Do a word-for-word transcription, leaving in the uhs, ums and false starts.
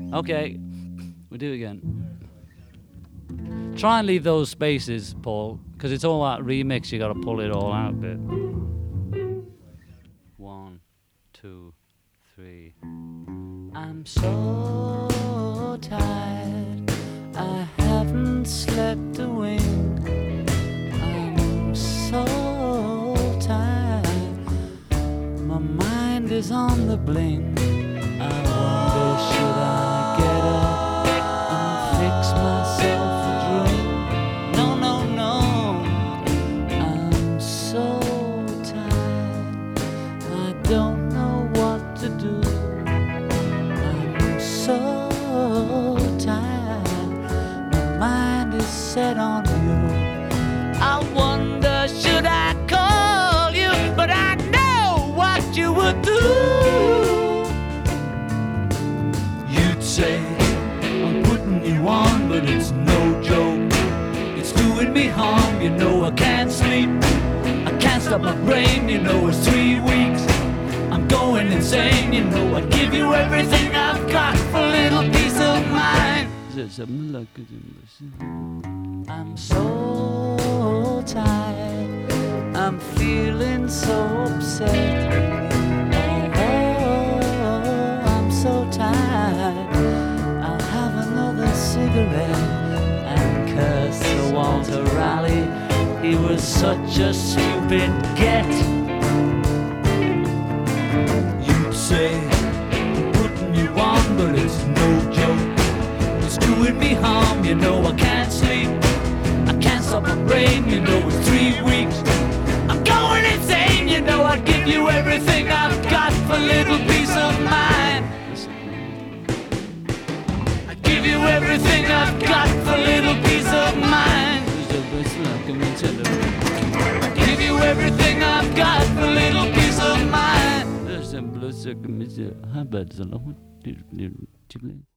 Okay, we'll do it again. Try and leave those spaces, Paul, because it's all that remix. You got to pull it all out a bit. One, two, three. I'm so tired. I haven't slept a wink. I'm so tired. My mind is on the blink. I wonder should I get up and fix myself a drink? No, no, no. I'm so tired. I don't know what to do. I'm so tired. My mind is set on you. I wonder should I call you, but I know what you would do. Say, I'm putting you on, but it's no joke. It's doing me harm, you know I can't sleep. I can't stop my brain, you know it's three weeks. I'm going insane, you know I give you everything I've got for a little peace of mind. I'm so tired, I'm feeling so upset. Oh, I'm so tired. Cigarette and curse to Walter Raleigh. He was such a stupid get. You'd say I'm putting you on, but it's no joke. It's doing me harm, you know I can't sleep. I can't stop my brain, you know it's three weeks. I'm going insane, you know I'd give you everything I've got for a little peace of mind. Everything I've got for a little peace of mind. I give you everything I've got for a little peace of mind.